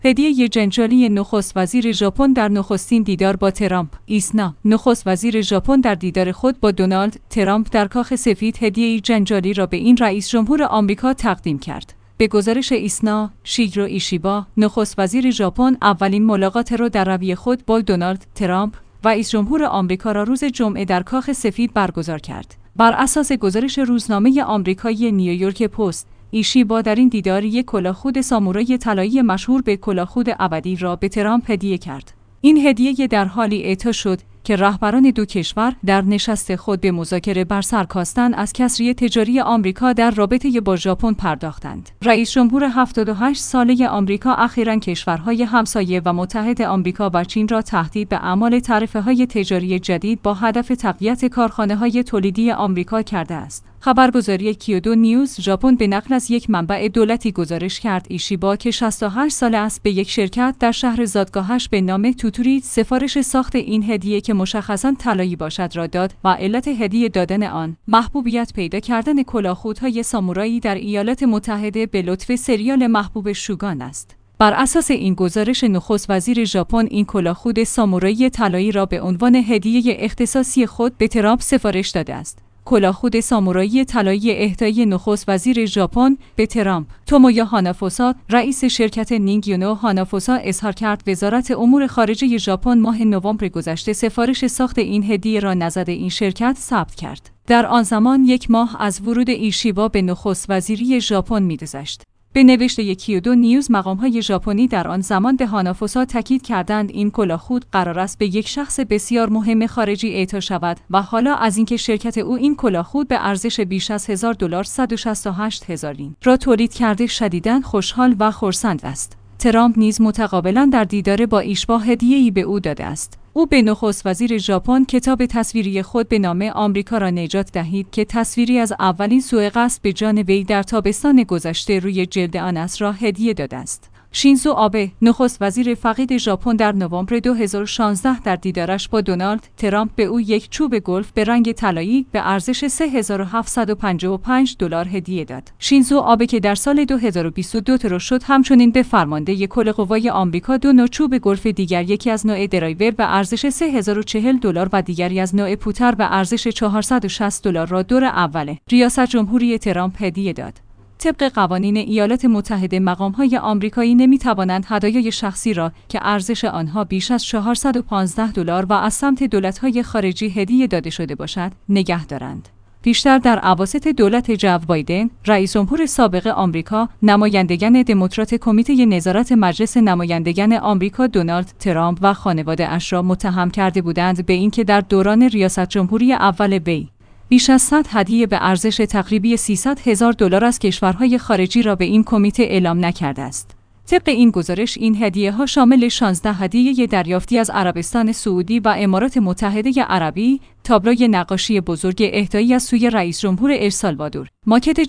هدیه جنجالی نخست وزیر ژاپن در نخستین دیدار با ترامپ. ایسنا، نخست وزیر ژاپن در دیدار خود با دونالد ترامپ در کاخ سفید هدیه جنجالی را به این رئیس جمهور آمریکا تقدیم کرد. به گزارش ایسنا، شیگرو ایشیبا، نخست وزیر ژاپن اولین ملاقات را در رویه خود با دونالد ترامپ، رئیس جمهور آمریکا را روز جمعه در کاخ سفید برگزار کرد. بر اساس گزارش روزنامه آمریکایی نیویورک پست، ایشیبا در این دیدار یک کلاهخود سامورایی طلایی مشهور به کلاهخود ابدی را به ترامپ هدیه کرد. این هدیه در حالی اعطا شد که رهبران دو کشور در نشست خود به مذاکره بر سر کاستن از کسری تجاری آمریکا در رابطه با ژاپن پرداختند. رئیس جمهور 78 ساله آمریکا اخیراً کشورهای همسایه و متحد آمریکا و چین را تهدید به اعمال تعرفه‌های تجاری جدید با هدف تقویت کارخانه‌های تولیدی آمریکا کرده است. خبرگزاری کیودو نیوز ژاپن به نقل از یک منبع دولتی گزارش کرد ایشیبا که 68 ساله است به یک شرکت در شهر زادگاهش به نام توتوری سفارش ساخت این هدیه که مشخصاً طلایی باشد را داد و علت هدیه دادن آن محبوبیت پیدا کردن کلاهخودهای سامورایی در ایالات متحده به لطف سریال محبوب شوگان است. بر اساس این گزارش نخست وزیر ژاپن این کلاهخود سامورایی طلایی را به عنوان هدیه اختصاصی خود به ترامپ سفارش داده است. کلاهخود سامورایی طلایی اهدای نخست وزیر ژاپن به ترامپ. تومویا هانافوسا، رئیس شرکت نیگیونو هانافوسا اظهار کرد وزارت امور خارجه ژاپن ماه نوامبر گذشته سفارش ساخت این هدیه را نزد این شرکت ثبت کرد. در آن زمان یک ماه از ورود ایشیبا به نخست وزیری ژاپن می‌گذشت. به نوشته کیودو نیوز مقام‌های ژاپنی در آن زمان به هانافوسا تاکید کردند این کلاهخود قرار است به یک شخص بسیار مهم خارجی اعطا شود و حالا از اینکه شرکت او این کلاهخود به ارزش بیش از $1000 168,000 را تولید کرده شدیداً خوشحال و خرسند است. ترامپ نیز متقابلاً در دیدار با ایشیبا هدیه‌ای به او داده است. او به نخست وزیر ژاپن کتاب تصویری خود به نام آمریکا را نجات دهید که تصویری از اولین سوء قصد به جان وی در تابستان گذشته روی جلد آن است را هدیه داده است. شینزو آبه، نخست وزیر فقید ژاپن در نوامبر 2016 در دیدارش با دونالد ترامپ به او یک چوب گلف به رنگ طلایی به ارزش $3755 هدیه داد. شینزو آبه که در سال 2022 ترور شد همچنین به فرمانده کل قوای آمریکا دو نوع چوب گلف دیگر، یکی از نوع درایور به ارزش $3040 و دیگری از نوع پوتر به ارزش $460 را دور اول ریاست جمهوری ترامپ هدیه داد. طبق قوانین ایالات متحده مقام‌های آمریکایی نمی‌توانند هدایای شخصی را که ارزش آنها بیش از $415 و از سمت دولت‌های خارجی هدیه داده شده باشد نگه دارند. بیشتر در اواسط دولت جو بایدن، رئیس جمهور سابق آمریکا، نمایندگان دموکرات کمیته نظارت مجلس نمایندگان آمریکا دونالد ترامپ و خانواده اش را متهم کرده بودند به اینکه در دوران ریاست جمهوری اول وی بیش از 100 هدیه به ارزش تقریبی $300,000 از کشورهای خارجی را به این کمیته اعلام نکرده است. طبق این گزارش این هدیه‌ها شامل 16 هدیه دریافتی از عربستان سعودی و امارات متحده عربی، تابلوی نقاشی بزرگ اهدایی از سوی رئیس جمهور السالوادور، ماکت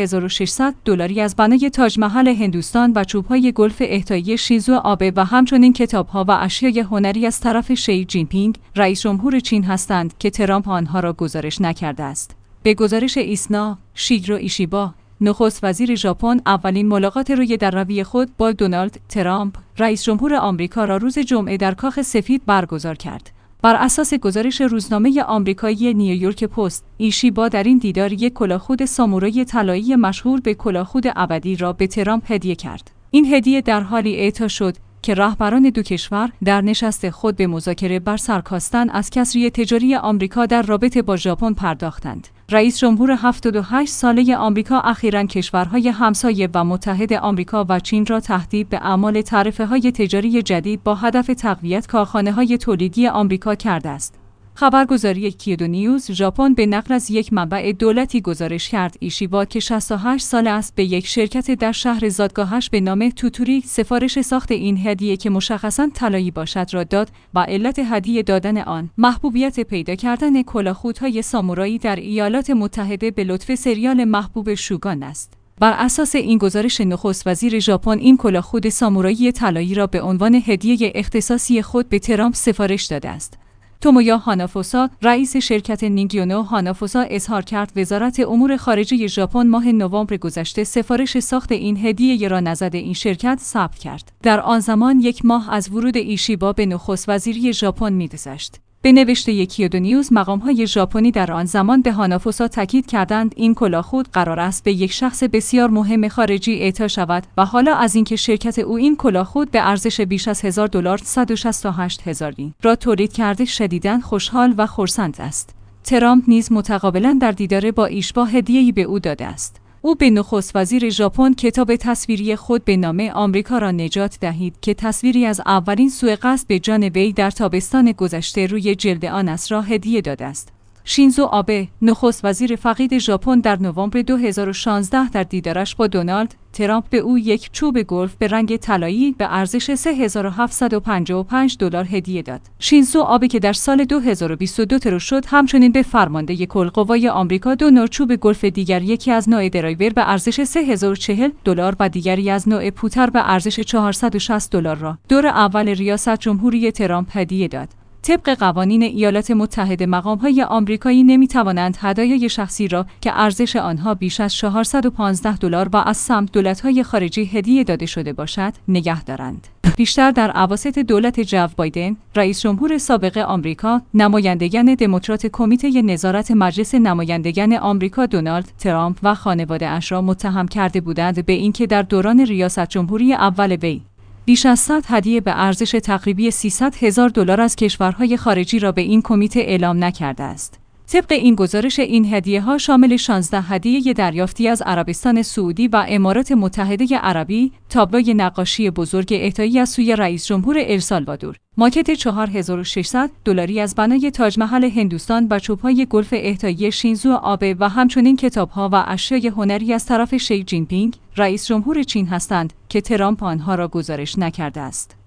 $4600 از بنای تاج محل هندوستان و چوب‌های گلف اهدایی شینزو آبه و همچنین کتاب‌ها و اشیای هنری از طرف شی جین پینگ، رئیس جمهور چین هستند که ترامپ آنها را گزارش نکرده است. به گزارش ایسنا، شیگرو ایشیبا، نخست وزیر ژاپن اولین ملاقات روی در روی خود با دونالد ترامپ، رئیس جمهور آمریکا را روز جمعه در کاخ سفید برگزار کرد. بر اساس گزارش روزنامه آمریکایی نیویورک پست، ایشیبا در این دیدار یک کلاهخود سامورایی طلایی مشهور به کلاهخود ابدی را به ترامپ هدیه کرد. این هدیه در حالی اعطا شد که رهبران دو کشور در نشست خود به مذاکره بر سر کاستن از کسری تجاری آمریکا در رابطه با ژاپن پرداختند. رئیس جمهور 78 ساله آمریکا اخیراً کشورهای همسایه و متحد آمریکا و چین را تهدید به اعمال تعرفه‌های تجاری جدید با هدف تقویت کارخانه‌های تولیدی آمریکا کرده است. خبرگزاری کیودو نیوز ژاپن به نقل از یک منبع دولتی گزارش کرد ایشیبا که 68 ساله است به یک شرکت در شهر زادگاهش به نام توتوری سفارش ساخت این هدیه که مشخصاً طلایی باشد را داد و علت هدیه دادن آن محبوبیت پیدا کردن کلاهخودهای سامورایی در ایالات متحده به لطف سریال محبوب شوگان است. بر اساس این گزارش نخست وزیر ژاپن این کلاهخود سامورایی طلایی را به عنوان هدیه اختصاصی خود به ترامپ سفارش داده است. تومویا هانافوسا، رئیس شرکت نیگیونو هانافوسا اظهار کرد وزارت امور خارجه ژاپن ماه نوامبر گذشته سفارش ساخت این هدیه را نزد این شرکت ثبت کرد. در آن زمان 1 ماه از ورود ایشیبا به نخست وزیری ژاپن می‌گذشت. به نوشته کیودو نیوز، مقام‌های ژاپنی در آن زمان به هانافوسا تاکید کردند این کلاهخود قرار است به یک شخص بسیار مهم خارجی اعطا شود و حالا از اینکه شرکت او این کلاهخود به ارزش بیش از $1000 168,000 ین را تولید کرده شدیداً خوشحال و خرسند است. ترامپ نیز متقابلاً در دیدار با ایشبا هدیه‌ای به او داده است. او به نخست وزیر ژاپن کتاب تصویری خود به نام آمریکا را نجات دهید که تصویری از اولین سوء قصد به جان وی در تابستان گذشته روی جلد آن است را هدیه داده است. شینزو آبه، نخست وزیر فقید ژاپن، در نوامبر 2016 در دیدارش با دونالد ترامپ به او یک چوب گلف به رنگ طلایی به ارزش $3755 هدیه داد. شینزو آبه که در سال 2022 ترور شد، همچنین به فرمانده کل‌قوای آمریکا 2 نوع چوب گلف دیگر، یکی از نوع درایور به ارزش $3040 و دیگری از نوع پوتر به ارزش $460 را دور اول ریاست جمهوری ترامپ هدیه داد. طبق قوانین ایالات متحده، مقام‌های آمریکایی نمی‌توانند هدایای شخصی را که ارزش آنها بیش از $415 و از سمت دولت‌های خارجی هدیه داده شده باشد، نگه دارند. بیشتر در اواسط دولت جو بایدن، رئیس جمهور سابق آمریکا، نمایندگان دموکرات کمیته نظارت مجلس نمایندگان آمریکا دونالد ترامپ و خانواده‌اش را متهم کرده بودند به اینکه در دوران ریاست جمهوری اول وی بیش از 100 هدیه به ارزش تقریبی $300,000 از کشورهای خارجی را به این کمیته اعلام نکرده است. طبق این گزارش، این هدیه‌ها شامل 16 هدیه دریافتی از عربستان سعودی و امارات متحده عربی، تابلوی نقاشی بزرگ اهدایی از سوی رئیس جمهور السالوادور، ماکت $4600 از بنای تاج محل هندوستان و چوب‌های گلف اهدایی شینزو آبه و همچنین کتاب‌ها و اشیای هنری از طرف شی جین پینگ، رئیس جمهور چین هستند که ترامپ آنها را گزارش نکرده است.